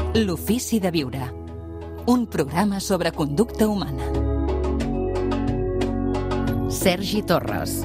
L'ofici de viure. Un programa sobre conducta humana. Sergi Torres.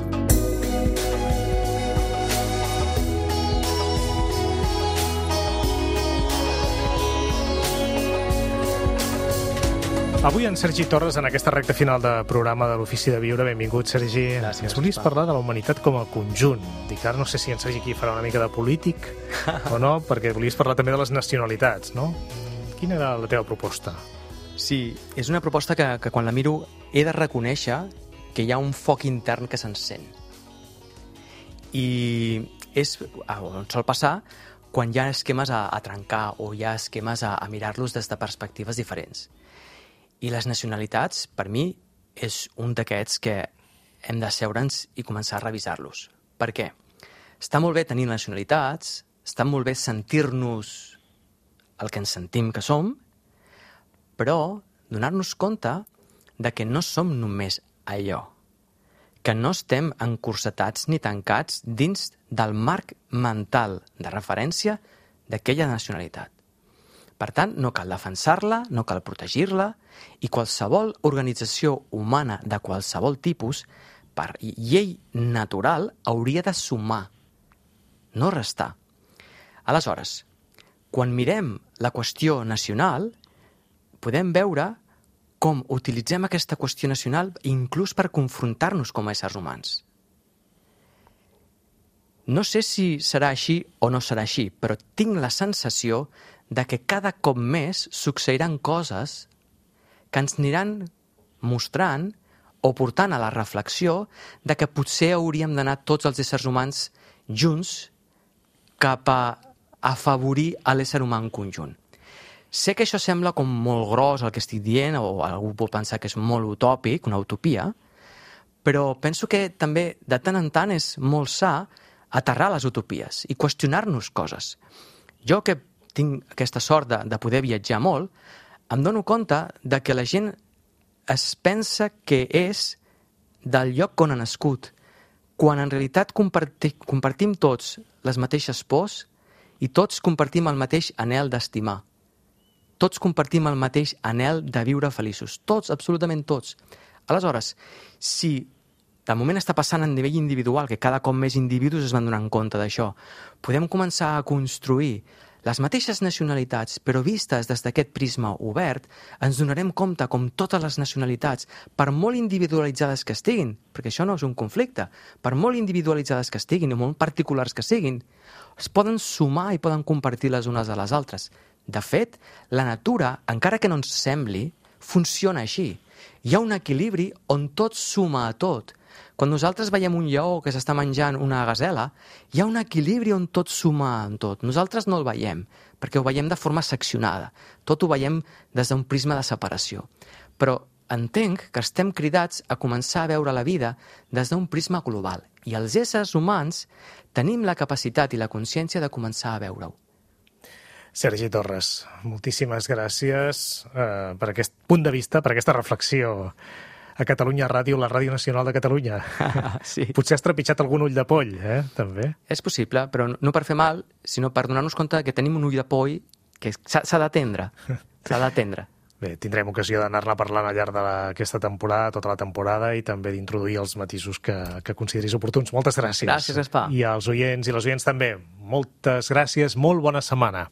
Avui en Sergi Torres, en aquesta recta final de programa de l'Ofici de Viure. Benvingut, Sergi. Gràcies. Ens volies parlar de la humanitat com a conjunt. Dic, ara no sé si en Sergi aquí farà una mica de polític o no, perquè volies parlar també de les nacionalitats, no? Quina era la teva proposta? Sí, és una proposta que quan la miro he de reconèixer que hi ha un foc intern que s'encén. I és on sol passar quan hi ha esquemes a trencar o hi ha esquemes a mirar-los des de perspectives diferents. I les nacionalitats, per mi, és un d'aquests que hem d'asseure'ns i començar a revisar-los. Per què? Està molt bé tenir nacionalitats, està molt bé sentir-nos el que ens sentim que som, però donar-nos compte de que no som només allò, que no estem encursetats ni tancats dins del marc mental de referència d'aquella nacionalitat. Per tant, no cal defensar-la, no cal protegir-la, i qualsevol organització humana de qualsevol tipus, per llei natural, hauria de sumar, no restar. Aleshores, quan mirem la qüestió nacional, podem veure com utilitzem aquesta qüestió nacional inclús per confrontar-nos com a éssers humans. No sé si serà així o no serà així, però tinc la sensació de que cada cop més succeiran coses que ens aniran mostrant o portant a la reflexió de que potser hauríem d'anar tots els éssers humans junts cap a afavorir a l'ésser humà en conjunt. Sé que això sembla com molt gros el que estic dient, o algú pot pensar que és molt utòpic, una utopia, però penso que també de tant en tant és molt sa aterrar les utopies i qüestionar-nos coses. Jo que tinc aquesta sort de poder viatjar molt, em dono compte de que la gent es pensa que és del lloc on ha nascut, quan en realitat compartim tots les mateixes pors i tots compartim el mateix anhel d'estimar. Tots compartim el mateix anhel de viure feliços. Tots, absolutament tots. Aleshores, si de moment està passant a nivell individual, que cada cop més individus es van donar compte d'això, podem començar a construir les mateixes nacionalitats, però vistes des d'aquest prisma obert, ens donarem compte com totes les nacionalitats, per molt individualitzades que estiguin, perquè això no és un conflicte, per molt individualitzades que estiguin i molt particulars que siguin, es poden sumar i poden compartir les unes a les altres. De fet, la natura, encara que no ens sembli, funciona així. Hi ha un equilibri on tot suma a tot. Quan nosaltres veiem un lleó que s'està menjant una gasela, hi ha un equilibri on tot suma en tot. Nosaltres no el veiem, perquè ho veiem de forma seccionada. Tot ho veiem des d'un prisma de separació. Però entenc que estem cridats a començar a veure la vida des d'un prisma global. I els éssers humans tenim la capacitat i la consciència de començar a veure-ho. Sergi Torres, moltíssimes gràcies per aquest punt de vista, per aquesta reflexió a Catalunya Ràdio, la Ràdio Nacional de Catalunya. Sí. Potser has trepitjat algun ull de poll, també. És possible, però no per fer mal, sinó per donar-nos compte que tenim un ull de poll que s'ha d'atendre. S'ha d'atendre. Bé, tindrem ocasió d'anar-ne parlant al llarg d'aquesta temporada, tota la temporada, i també d'introduir els matisos que consideris oportuns. Moltes gràcies. Gràcies, Gaspar. I als oients i les oients també. Moltes gràcies, molt bona setmana.